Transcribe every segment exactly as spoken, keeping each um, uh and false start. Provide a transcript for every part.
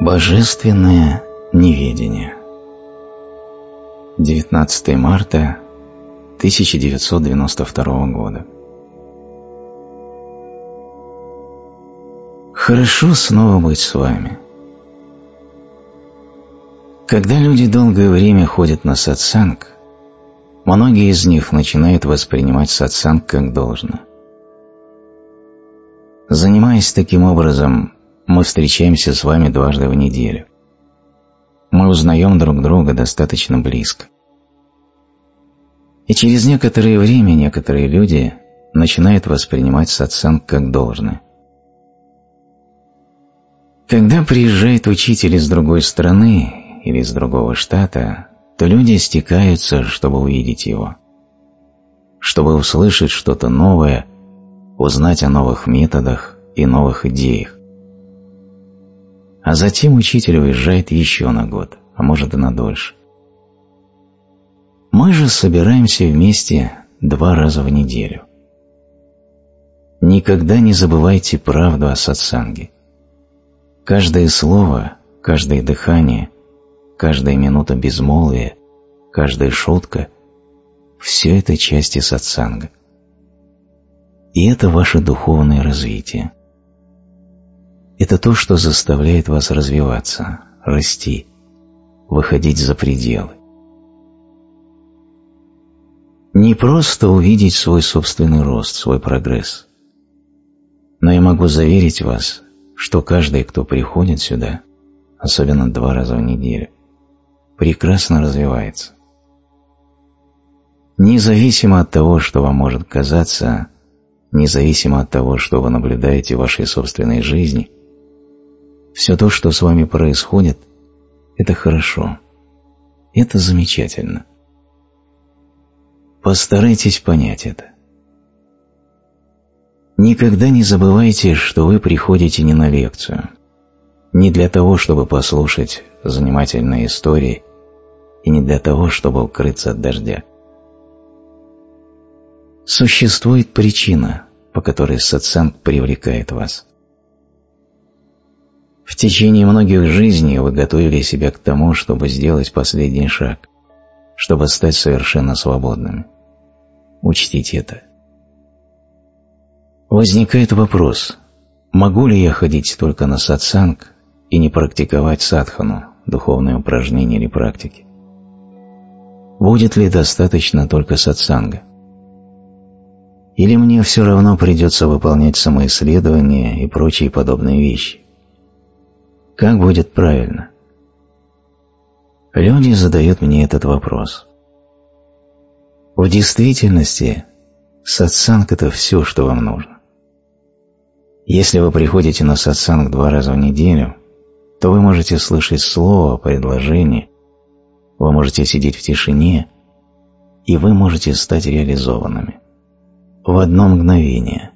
Божественное неведение. девятнадцатое марта тысяча девятьсот девяносто второго года. Хорошо снова быть с вами. Когда люди долгое время ходят на сатсанг, многие из них начинают воспринимать сатсанг как должно. Занимаясь таким образом, мы встречаемся с вами дважды в неделю. Мы узнаем друг друга достаточно близко. И через некоторое время некоторые люди начинают воспринимать сатсанг как должное. Когда приезжает учитель из другой страны или из другого штата, то люди стекаются, чтобы увидеть его, чтобы услышать что-то новое, узнать о новых методах и новых идеях. А затем учитель уезжает еще на год, а может и на дольше. Мы же собираемся вместе два раза в неделю. Никогда не забывайте правду о сатсанге. Каждое слово, каждое дыхание, каждая минута безмолвия, каждая шутка – все это части сатсанга. И это ваше духовное развитие. Это то, что заставляет вас развиваться, расти, выходить за пределы. Не просто увидеть свой собственный рост, свой прогресс. Но я могу заверить вас, что каждый, кто приходит сюда, особенно два раза в неделю, прекрасно развивается. Независимо от того, что вам может казаться, независимо от того, что вы наблюдаете в вашей собственной жизни, все то, что с вами происходит, это хорошо, это замечательно. Постарайтесь понять это. Никогда не забывайте, что вы приходите не на лекцию, не для того, чтобы послушать занимательные истории и не для того, чтобы укрыться от дождя. Существует причина, по которой сатсанг привлекает вас. В течение многих жизней вы готовили себя к тому, чтобы сделать последний шаг, чтобы стать совершенно свободными. Учтите это. Возникает вопрос, могу ли я ходить только на сатсанг и не практиковать садхану, духовные упражнения или практики? Будет ли достаточно только сатсанга? Или мне все равно придется выполнять самоисследования и прочие подобные вещи? Как будет правильно? Люди задают мне этот вопрос. В действительности, сатсанг – это все, что вам нужно. Если вы приходите на сатсанг два раза в неделю, то вы можете слышать слово, предложение, вы можете сидеть в тишине, и вы можете стать реализованными. В одно мгновение.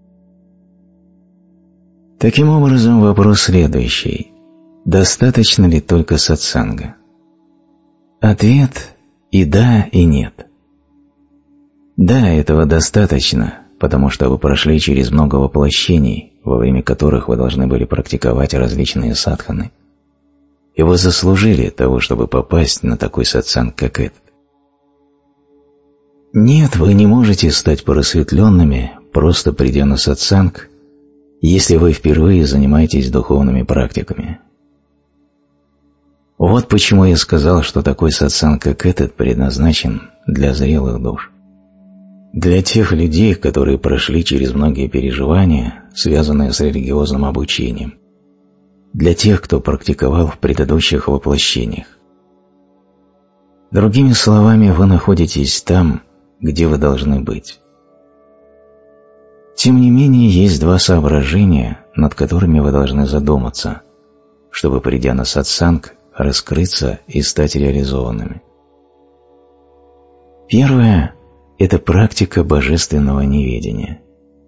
Таким образом, вопрос следующий. Достаточно ли только сатсанга? Ответ и да, и нет. Да, этого достаточно, потому что вы прошли через много воплощений, во время которых вы должны были практиковать различные садханы. И вы заслужили того, чтобы попасть на такой сатсанг, как этот. Нет, вы не можете стать просветленными, просто придя на сатсанг, если вы впервые занимаетесь духовными практиками. Вот почему я сказал, что такой сатсанг, как этот, предназначен для зрелых душ. Для тех людей, которые прошли через многие переживания, связанные с религиозным обучением. Для тех, кто практиковал в предыдущих воплощениях. Другими словами, вы находитесь там, где вы должны быть. Тем не менее, есть два соображения, над которыми вы должны задуматься, чтобы, придя на сатсанг, раскрыться и стать реализованными. Первое – это практика божественного неведения.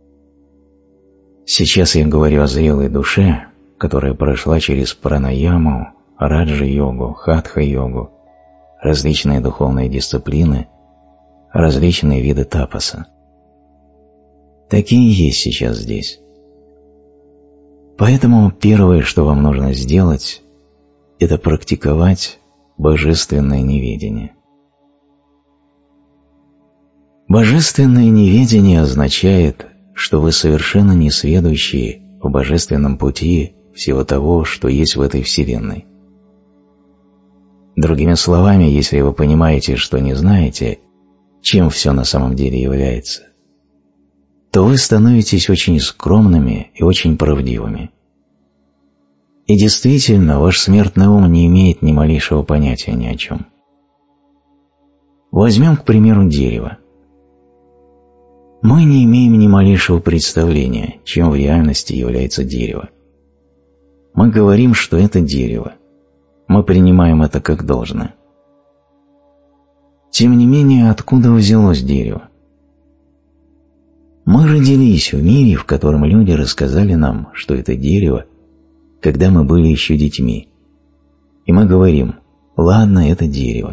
Сейчас я говорю о зрелой душе, которая прошла через пранаяму, раджа-йогу, хатха-йогу, различные духовные дисциплины, различные виды тапаса. Такие есть сейчас здесь. Поэтому первое, что вам нужно сделать, – это практиковать божественное неведение. Божественное неведение означает, что вы совершенно несведущие в божественном пути всего того, что есть в этой Вселенной. Другими словами, если вы понимаете, что не знаете, чем все на самом деле является, то вы становитесь очень скромными и очень правдивыми. И действительно, ваш смертный ум не имеет ни малейшего понятия ни о чем. Возьмем, к примеру, дерево. Мы не имеем ни малейшего представления, чем в реальности является дерево. Мы говорим, что это дерево. Мы принимаем это как должное. Тем не менее, откуда взялось дерево? Мы родились в мире, в котором люди рассказали нам, что это дерево, когда мы были еще детьми. И мы говорим: ладно, это дерево.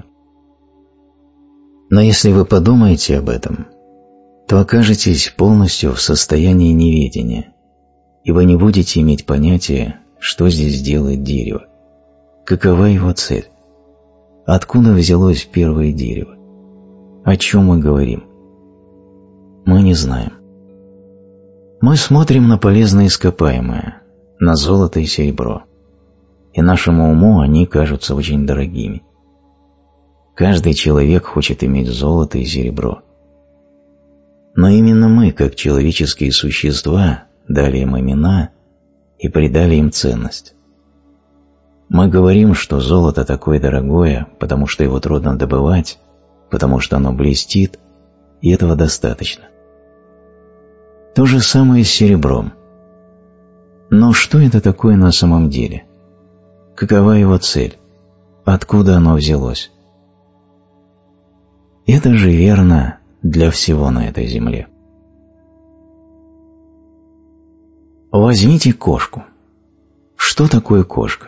Но если вы подумаете об этом, то окажетесь полностью в состоянии неведения, и вы не будете иметь понятия, что здесь делает дерево, какова его цель, откуда взялось первое дерево, о чем мы говорим. Мы не знаем. Мы смотрим на полезные ископаемые, на золото и серебро, и нашему уму они кажутся очень дорогими. Каждый человек хочет иметь золото и серебро. Но именно мы, как человеческие существа, дали им имена и придали им ценность. Мы говорим, что золото такое дорогое, потому что его трудно добывать, потому что оно блестит, и этого достаточно. То же самое с серебром. Но что это такое на самом деле? Какова его цель? Откуда оно взялось? Это же верно для всего на этой земле. Возьмите кошку. Что такое кошка?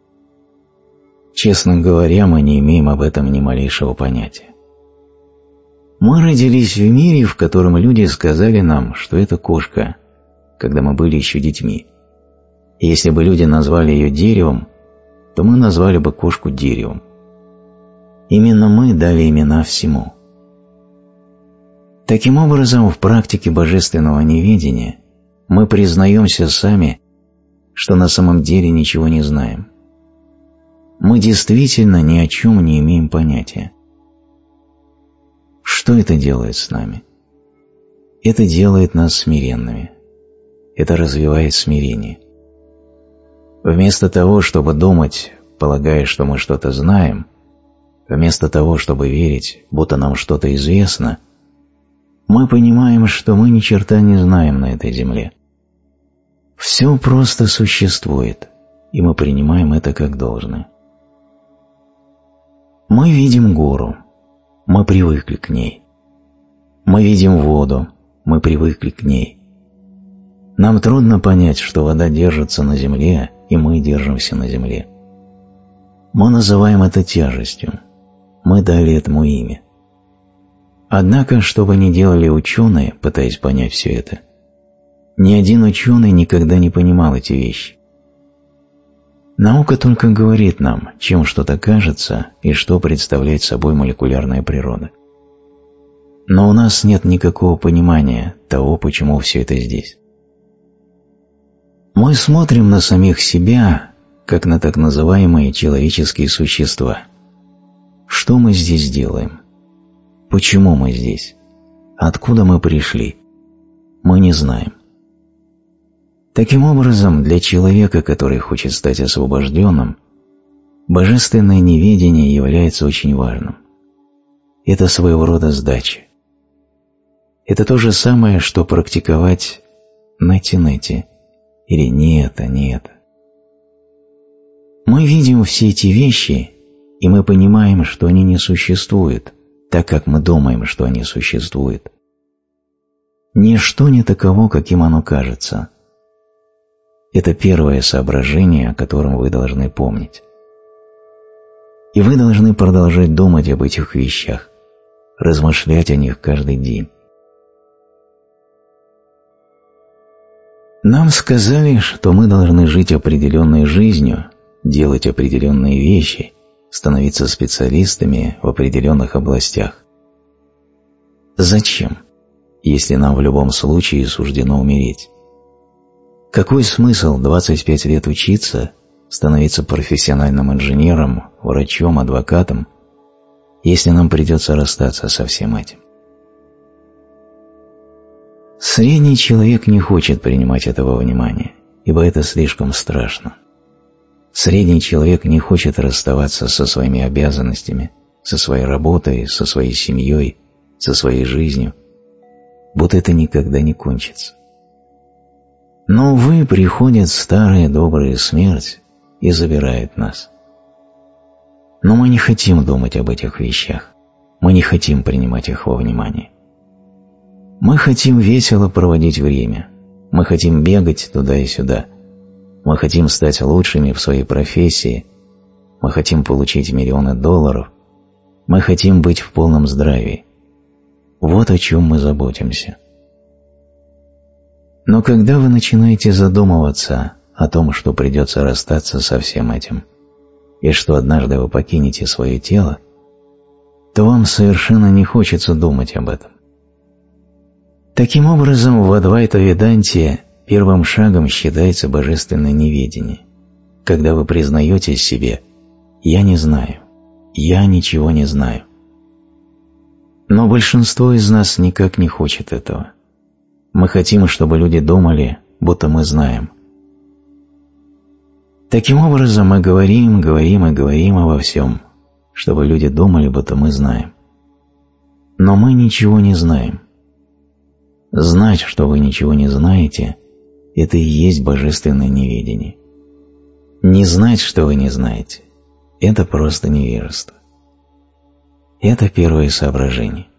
Честно говоря, мы не имеем об этом ни малейшего понятия. Мы родились в мире, в котором люди сказали нам, что это кошка, когда мы были еще детьми. И если бы люди назвали ее деревом, то мы назвали бы кошку деревом. Именно мы дали имена всему. Таким образом, в практике божественного неведения мы признаемся сами, что на самом деле ничего не знаем. Мы действительно ни о чем не имеем понятия. Что это делает с нами? Это делает нас смиренными. Это развивает смирение. Вместо того, чтобы думать, полагая, что мы что-то знаем, вместо того, чтобы верить, будто нам что-то известно, мы понимаем, что мы ни черта не знаем на этой земле. Все просто существует, и мы принимаем это как должное. Мы видим гору, мы привыкли к ней. Мы видим воду, мы привыкли к ней. Нам трудно понять, что вода держится на земле, и мы держимся на земле. Мы называем это тяжестью, мы дали этому имя. Однако, что бы ни делали ученые, пытаясь понять все это, ни один ученый никогда не понимал эти вещи. Наука только говорит нам, чем что-то кажется и что представляет собой молекулярная природа. Но у нас нет никакого понимания того, почему все это здесь. Мы смотрим на самих себя, как на так называемые человеческие существа. Что мы здесь делаем? Почему мы здесь? Откуда мы пришли? Мы не знаем. Таким образом, для человека, который хочет стать освобожденным, божественное неведение является очень важным. Это своего рода сдача. Это то же самое, что практиковать нети-нети, или не это, не это. Мы видим все эти вещи, и мы понимаем, что они не существуют, так как мы думаем, что они существуют. Ничто не таково, каким оно кажется. Это первое соображение, о котором вы должны помнить. И вы должны продолжать думать об этих вещах, размышлять о них каждый день. Нам сказали, что мы должны жить определенной жизнью, делать определенные вещи, становиться специалистами в определенных областях. Зачем, если нам в любом случае суждено умереть? Какой смысл двадцать пять лет учиться, становиться профессиональным инженером, врачом, адвокатом, если нам придется расстаться со всем этим? Средний человек не хочет принимать этого внимания, ибо это слишком страшно. Средний человек не хочет расставаться со своими обязанностями, со своей работой, со своей семьей, со своей жизнью, будто это никогда не кончится. Но, увы, приходит старая добрая смерть и забирает нас. Но мы не хотим думать об этих вещах, мы не хотим принимать их во внимание. Мы хотим весело проводить время, мы хотим бегать туда и сюда, мы хотим стать лучшими в своей профессии, мы хотим получить миллионы долларов, мы хотим быть в полном здравии. Вот о чем мы заботимся. Но когда вы начинаете задумываться о том, что придется расстаться со всем этим, и что однажды вы покинете свое тело, то вам совершенно не хочется думать об этом. Таким образом, в Адвайта-веданте первым шагом считается божественное неведение, когда вы признаете себе «я не знаю, я ничего не знаю». Но большинство из нас никак не хочет этого. Мы хотим, чтобы люди думали, будто мы знаем. Таким образом, мы говорим, говорим и говорим обо всем, чтобы люди думали, будто мы знаем. Но мы ничего не знаем. Знать, что вы ничего не знаете, это и есть божественное неведение. Не знать, что вы не знаете, это просто невежество. Это первое соображение.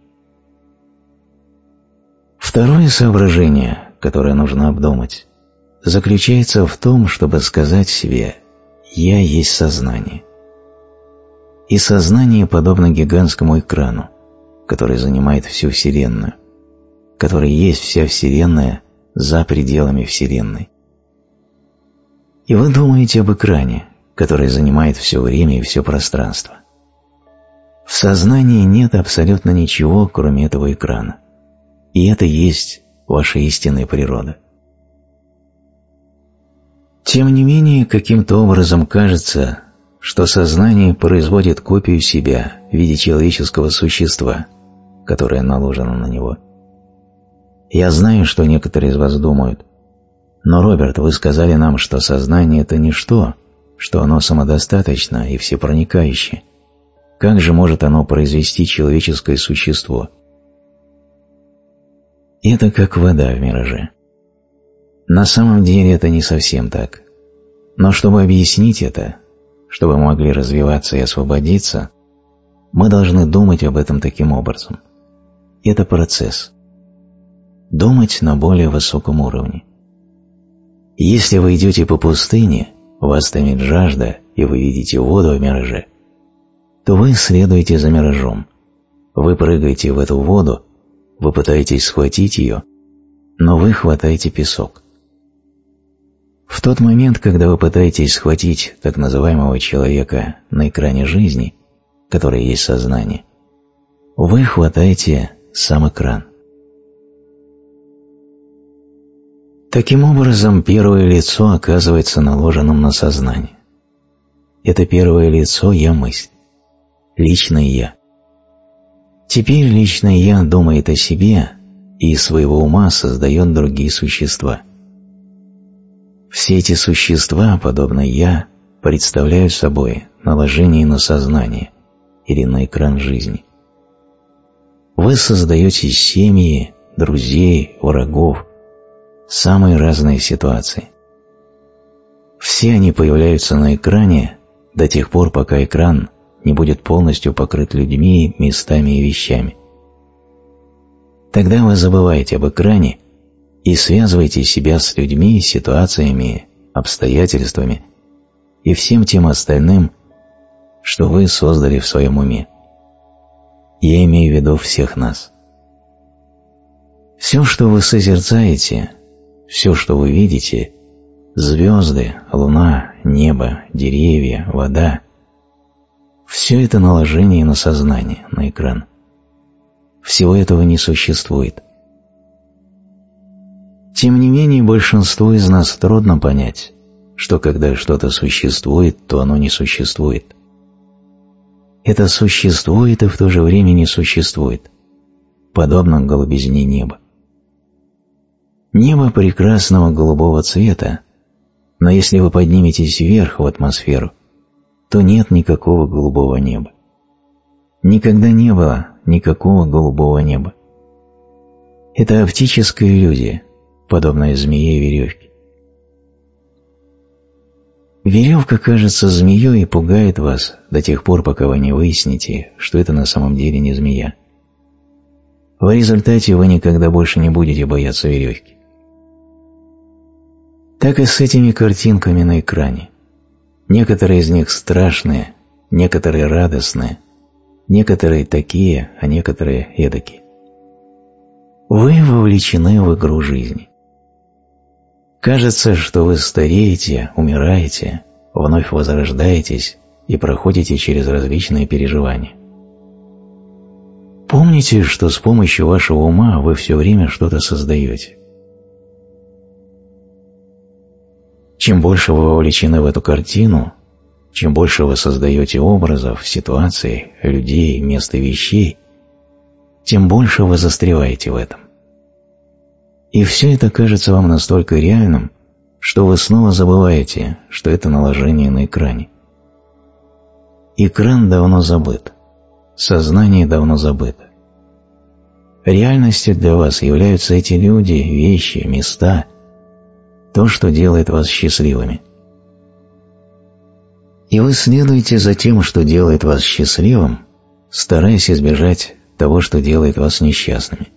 Второе соображение, которое нужно обдумать, заключается в том, чтобы сказать себе «я есть сознание». И сознание подобно гигантскому экрану, который занимает всю Вселенную, который есть вся Вселенная за пределами Вселенной. И вы думаете об экране, который занимает все время и все пространство. В сознании нет абсолютно ничего, кроме этого экрана. И это есть ваша истинная природа. Тем не менее, каким-то образом кажется, что сознание производит копию себя в виде человеческого существа, которое наложено на него. Я знаю, что некоторые из вас думают, но, Роберт, вы сказали нам, что сознание – это ничто, что оно самодостаточно и всепроникающее. Как же может оно произвести человеческое существо? Это как вода в мираже. На самом деле это не совсем так. Но чтобы объяснить это, чтобы мы могли развиваться и освободиться, мы должны думать об этом таким образом. Это процесс. Думать на более высоком уровне. Если вы идете по пустыне, вас томит жажда, и вы видите воду в мираже, то вы следуете за миражом. Вы прыгаете в эту воду, вы пытаетесь схватить ее, но вы хватаете песок. В тот момент, когда вы пытаетесь схватить так называемого человека на экране жизни, который есть сознание, вы хватаете сам экран. Таким образом, первое лицо оказывается наложенным на сознание. Это первое лицо «я-мысль», личное «я». Теперь личное «я» думает о себе и из своего ума создает другие существа. Все эти существа, подобно «я», представляют собой наложение на сознание или на экран жизни. Вы создаете семьи, друзей, врагов, самые разные ситуации. Все они появляются на экране до тех пор, пока экран не будет полностью покрыт людьми, местами и вещами. Тогда вы забываете об экране и связываете себя с людьми, ситуациями, обстоятельствами и всем тем остальным, что вы создали в своем уме. Я имею в виду всех нас. Все, что вы созерцаете, все, что вы видите, звезды, луна, небо, деревья, вода – все это наложение на сознание, на экран. Всего этого не существует. Тем не менее, большинству из нас трудно понять, что когда что-то существует, то оно не существует. Это существует и в то же время не существует, подобно голубизне неба. Небо прекрасного голубого цвета, но если вы подниметесь вверх в атмосферу, то нет никакого голубого неба. Никогда не было никакого голубого неба. Это оптическая иллюзия, подобная змее и веревке. Веревка кажется змеей и пугает вас до тех пор, пока вы не выясните, что это на самом деле не змея. В результате вы никогда больше не будете бояться веревки. Так и с этими картинками на экране. Некоторые из них страшные, некоторые радостные, некоторые такие, а некоторые эдакие. Вы вовлечены в игру жизни. Кажется, что вы стареете, умираете, вновь возрождаетесь и проходите через различные переживания. Помните, что с помощью вашего ума вы все время что-то создаете. Чем больше вы вовлечены в эту картину, чем больше вы создаете образов, ситуаций, людей, мест и вещей, тем больше вы застреваете в этом. И все это кажется вам настолько реальным, что вы снова забываете, что это наложение на экране. Экран давно забыт, сознание давно забыто. Реальностью для вас являются эти люди, вещи, места, то, что делает вас счастливыми. И вы следуете за тем, что делает вас счастливым, стараясь избежать того, что делает вас несчастными.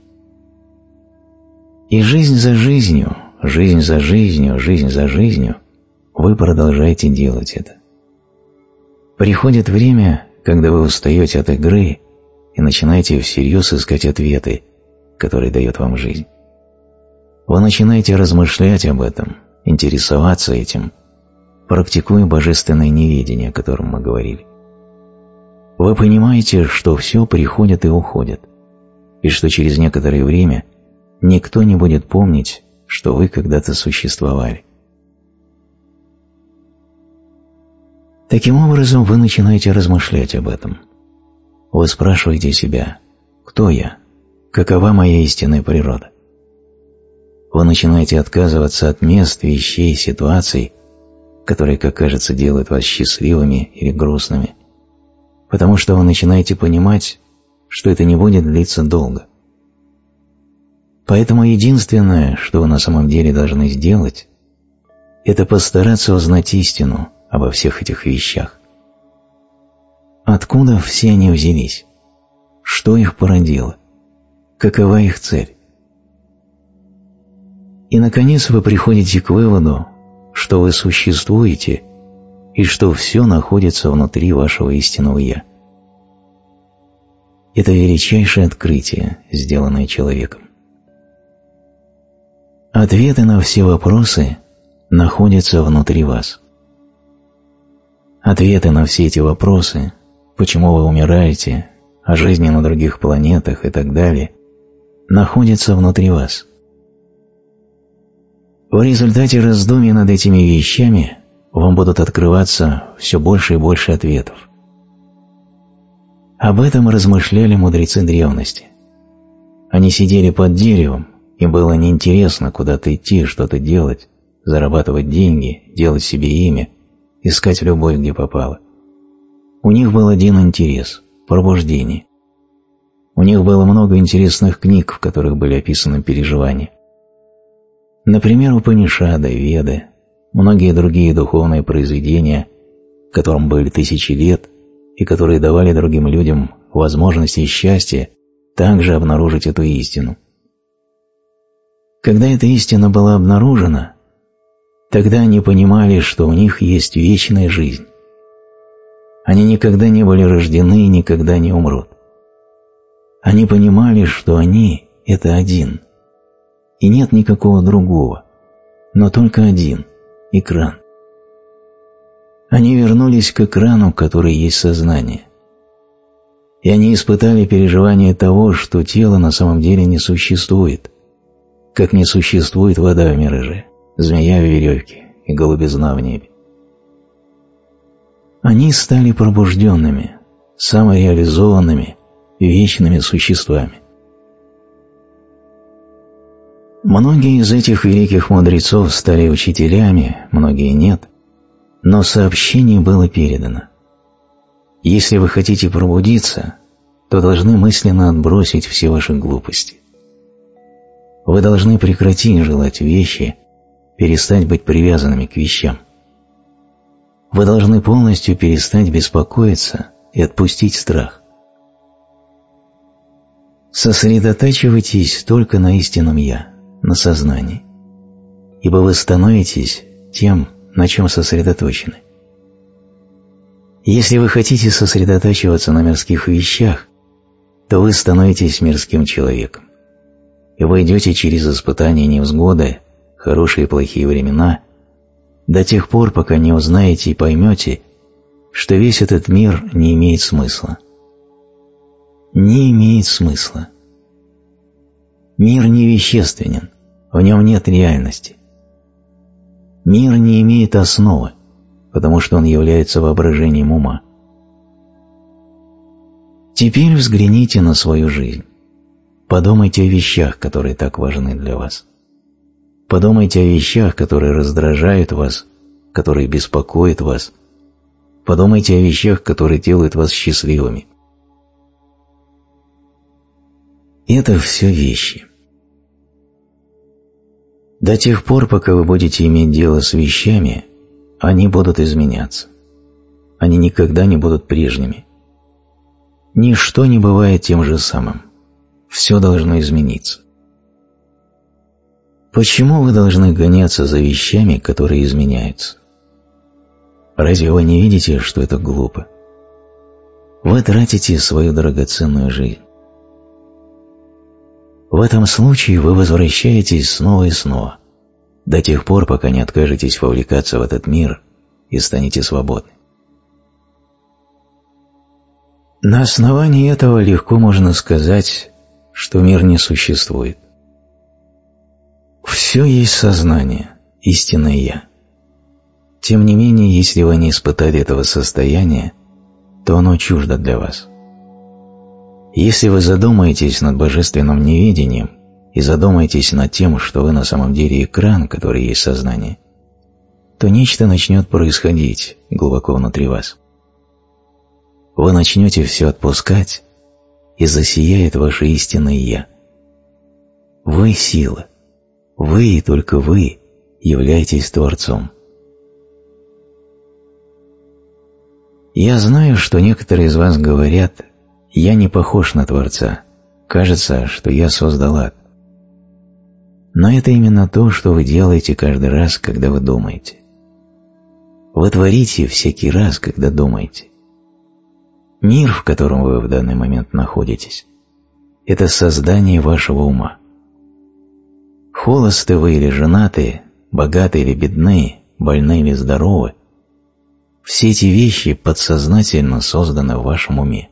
И жизнь за жизнью, жизнь за жизнью, жизнь за жизнью вы продолжаете делать это. Приходит время, когда вы устаете от игры и начинаете всерьез искать ответы, которые дает вам жизнь. Вы начинаете размышлять об этом, интересоваться этим, практикуя божественное неведение, о котором мы говорили. Вы понимаете, что все приходит и уходит, и что через некоторое время никто не будет помнить, что вы когда-то существовали. Таким образом, вы начинаете размышлять об этом. Вы спрашиваете себя: кто я? Какова моя истинная природа? Вы начинаете отказываться от мест, вещей, ситуаций, которые, как кажется, делают вас счастливыми или грустными, потому что вы начинаете понимать, что это не будет длиться долго. Поэтому единственное, что вы на самом деле должны сделать, это постараться узнать истину обо всех этих вещах. Откуда все они взялись? Что их породило? Какова их цель? И, наконец, вы приходите к выводу, что вы существуете и что все находится внутри вашего истинного «Я». Это величайшее открытие, сделанное человеком. Ответы на все вопросы находятся внутри вас. Ответы на все эти вопросы, почему вы умираете, о жизни на других планетах и так далее, находятся внутри вас. В результате раздумий над этими вещами вам будут открываться все больше и больше ответов. Об этом размышляли мудрецы древности. Они сидели под деревом, им было неинтересно куда-то идти, что-то делать, зарабатывать деньги, делать себе имя, искать любовь, где попало. У них был один интерес – пробуждение. У них было много интересных книг, в которых были описаны переживания. Например, Упанишады, Веды, многие другие духовные произведения, которым были тысячи лет и которые давали другим людям возможность и счастье также обнаружить эту истину. Когда эта истина была обнаружена, тогда они понимали, что у них есть вечная жизнь. Они никогда не были рождены и никогда не умрут. Они понимали, что они – это один, и нет никакого другого, но только один, экран. Они вернулись к экрану, который есть сознание. И они испытали переживание того, что тело на самом деле не существует, как не существует вода в мираже, змея в веревке и голубизна в небе. Они стали пробужденными, самореализованными, вечными существами. Многие из этих великих мудрецов стали учителями, многие нет, но сообщение было передано. Если вы хотите пробудиться, то должны мысленно отбросить все ваши глупости. Вы должны прекратить желать вещи, перестать быть привязанными к вещам. Вы должны полностью перестать беспокоиться и отпустить страх. Сосредотачивайтесь только на истинном «Я», на сознании, ибо вы становитесь тем, на чем сосредоточены. Если вы хотите сосредотачиваться на мирских вещах, то вы становитесь мирским человеком, и вы идете через испытания и невзгоды, хорошие и плохие времена, до тех пор, пока не узнаете и поймете, что весь этот мир не имеет смысла. Не имеет смысла. Мир не вещественен, в нем нет реальности. Мир не имеет основы, потому что он является воображением ума. Теперь взгляните на свою жизнь. Подумайте о вещах, которые так важны для вас. Подумайте о вещах, которые раздражают вас, которые беспокоят вас. Подумайте о вещах, которые делают вас счастливыми. Это все вещи. До тех пор, пока вы будете иметь дело с вещами, они будут изменяться. Они никогда не будут прежними. Ничто не бывает тем же самым. Все должно измениться. Почему вы должны гоняться за вещами, которые изменяются? Разве вы не видите, что это глупо? Вы тратите свою драгоценную жизнь. В этом случае вы возвращаетесь снова и снова, до тех пор, пока не откажетесь вовлекаться в этот мир и станете свободны. На основании этого легко можно сказать, что мир не существует. Все есть сознание, истинное «Я». Тем не менее, если вы не испытали этого состояния, то оно чуждо для вас. Если вы задумаетесь над божественным неведением и задумаетесь над тем, что вы на самом деле экран, который есть сознание, то нечто начнет происходить глубоко внутри вас. Вы начнете все отпускать, и засияет ваше истинное «Я». Вы – сила. Вы и только вы являетесь Творцом. Я знаю, что некоторые из вас говорят: «Я не похож на Творца. Кажется, что я создал ад». Но это именно то, что вы делаете каждый раз, когда вы думаете. Вы творите всякий раз, когда думаете. Мир, в котором вы в данный момент находитесь, это создание вашего ума. Холосты вы или женаты, богаты или бедны, больны или здоровы, все эти вещи подсознательно созданы в вашем уме.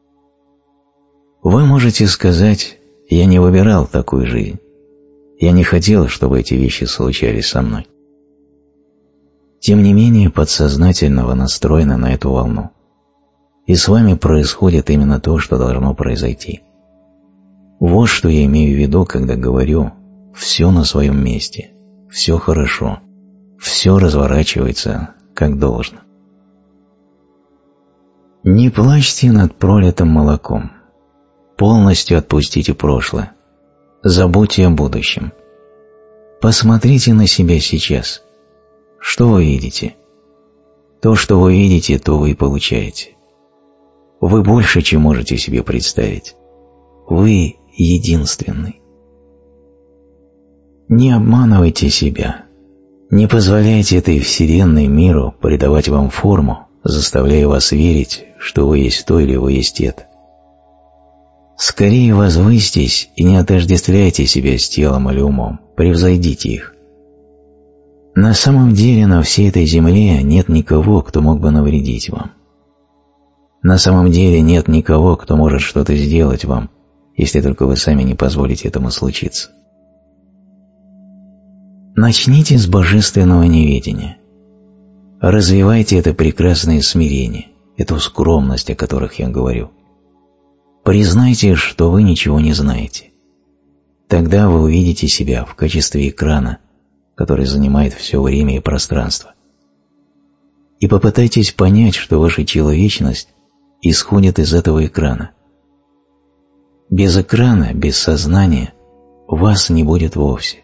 Вы можете сказать: «Я не выбирал такую жизнь. Я не хотел, чтобы эти вещи случались со мной». Тем не менее, подсознательно вы настроены на эту волну. И с вами происходит именно то, что должно произойти. Вот что я имею в виду, когда говорю: все на своем месте, все хорошо, все разворачивается как должно. Не плачьте над пролитым молоком. Полностью отпустите прошлое. Забудьте о будущем. Посмотрите на себя сейчас. Что вы видите? То, что вы видите, то вы и получаете. Вы больше, чем можете себе представить. Вы единственный. Не обманывайте себя. Не позволяйте этой вселенной, миру придавать вам форму, заставляя вас верить, что вы есть то или вы есть это. Скорее возвысьтесь и не отождествляйте себя с телом или умом, превзойдите их. На самом деле на всей этой земле нет никого, кто мог бы навредить вам. На самом деле нет никого, кто может что-то сделать вам, если только вы сами не позволите этому случиться. Начните с божественного неведения. Развивайте это прекрасное смирение, эту скромность, о которых я говорю. Признайте, что вы ничего не знаете. Тогда вы увидите себя в качестве экрана, который занимает все время и пространство. И попытайтесь понять, что ваша человечность исходит из этого экрана. Без экрана, без сознания вас не будет вовсе.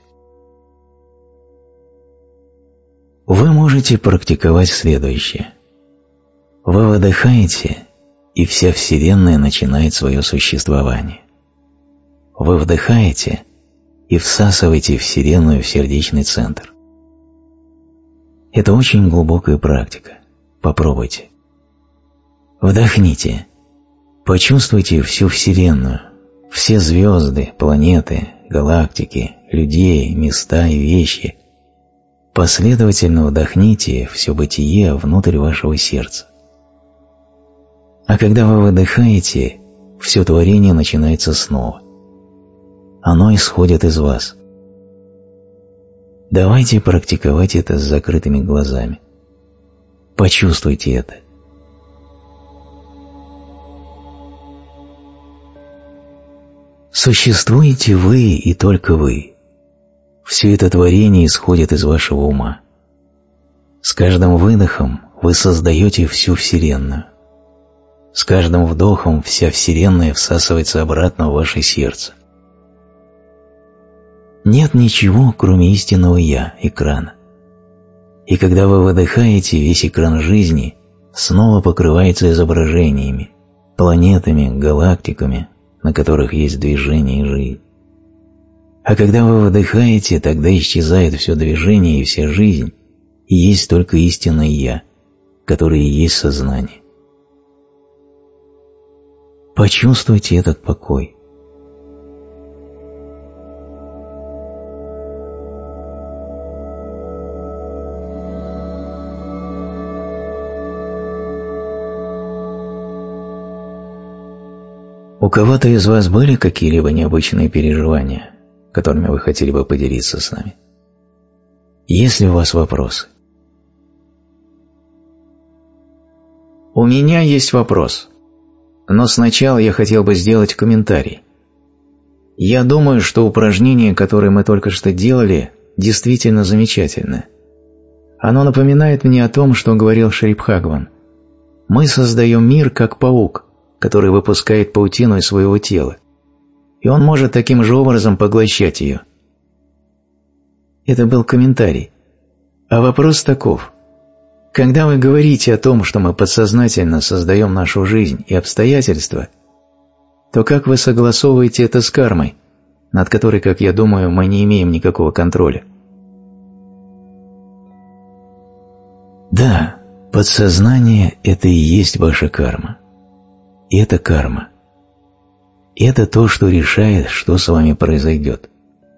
Вы можете практиковать следующее. Вы выдыхаете, и вся Вселенная начинает свое существование. Вы вдыхаете и всасываете Вселенную в сердечный центр. Это очень глубокая практика. Попробуйте. Вдохните. Почувствуйте всю Вселенную, все звезды, планеты, галактики, людей, места и вещи. Последовательно вдохните все бытие внутрь вашего сердца. А когда вы выдыхаете, все творение начинается снова. Оно исходит из вас. Давайте практиковать это с закрытыми глазами. Почувствуйте это. Существуете вы и только вы. Все это творение исходит из вашего ума. С каждым выдохом вы создаете всю Вселенную. С каждым вдохом вся Вселенная всасывается обратно в ваше сердце. Нет ничего, кроме истинного «Я», экрана. И когда вы выдыхаете, весь экран жизни снова покрывается изображениями, планетами, галактиками, на которых есть движение и жизнь. А когда вы выдыхаете, тогда исчезает все движение и вся жизнь, и есть только истинное «Я», которое и есть сознание. Почувствуйте этот покой. У кого-то из вас были какие-либо необычные переживания, которыми вы хотели бы поделиться с нами? Есть ли у вас вопросы? У меня есть вопрос, но сначала я хотел бы сделать комментарий. Я думаю, что упражнение, которое мы только что делали, действительно замечательное. Оно напоминает мне о том, что говорил Шри Бхагаван. Мы создаем мир как паук, который выпускает паутину из своего тела, и он может таким же образом поглощать ее. Это был комментарий. А вопрос таков. Когда вы говорите о том, что мы подсознательно создаем нашу жизнь и обстоятельства, то как вы согласовываете это с кармой, над которой, как я думаю, мы не имеем никакого контроля? Да, подсознание – это и есть ваша карма. И это карма. Это то, что решает, что с вами произойдет.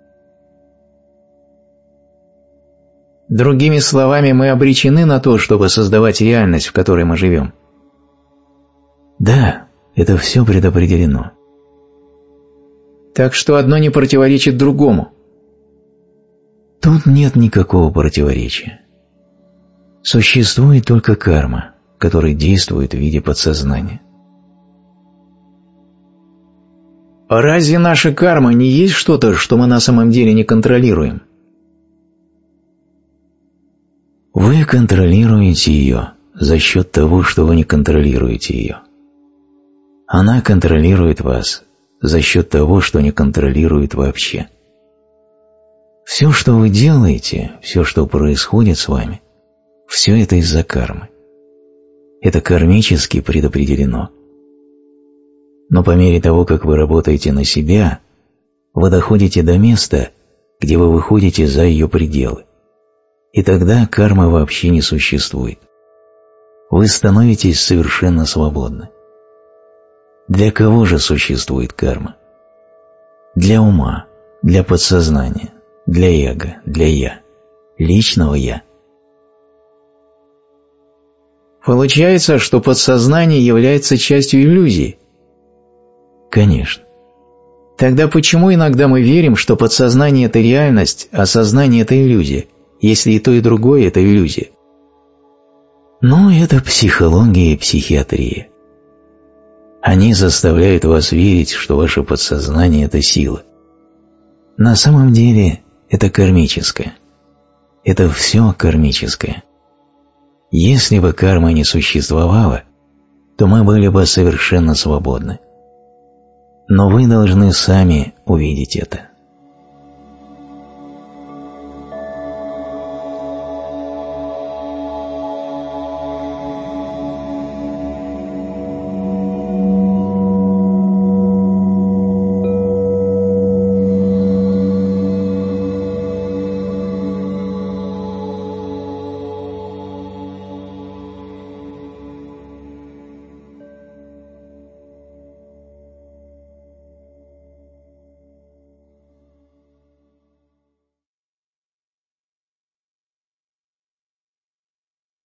Другими словами, мы обречены на то, чтобы создавать реальность, в которой мы живем. Да, это все предопределено. Так что одно не противоречит другому. Тут нет никакого противоречия. Существует только карма, которая действует в виде подсознания. А разве наша карма не есть что-то, что мы на самом деле не контролируем? Вы контролируете ее за счет того, что вы не контролируете ее. Она контролирует вас за счет того, что не контролирует вообще. Все, что вы делаете, все, что происходит с вами, все это из-за кармы. Это кармически предопределено. Но по мере того, как вы работаете на себя, вы доходите до места, где вы выходите за ее пределы. И тогда карма вообще не существует. Вы становитесь совершенно свободны. Для кого же существует карма? Для ума, для подсознания, для эго, для «я». личного «я». Получается, что подсознание является частью иллюзии? Конечно. Тогда почему иногда мы верим, что подсознание – это реальность, а сознание – это иллюзия, если и то, и другое – это иллюзия? Ну, это психология и психиатрия. Они заставляют вас верить, что ваше подсознание – это сила. На самом деле это кармическое. Это все кармическое. Если бы карма не существовала, то мы были бы совершенно свободны. Но вы должны сами увидеть это.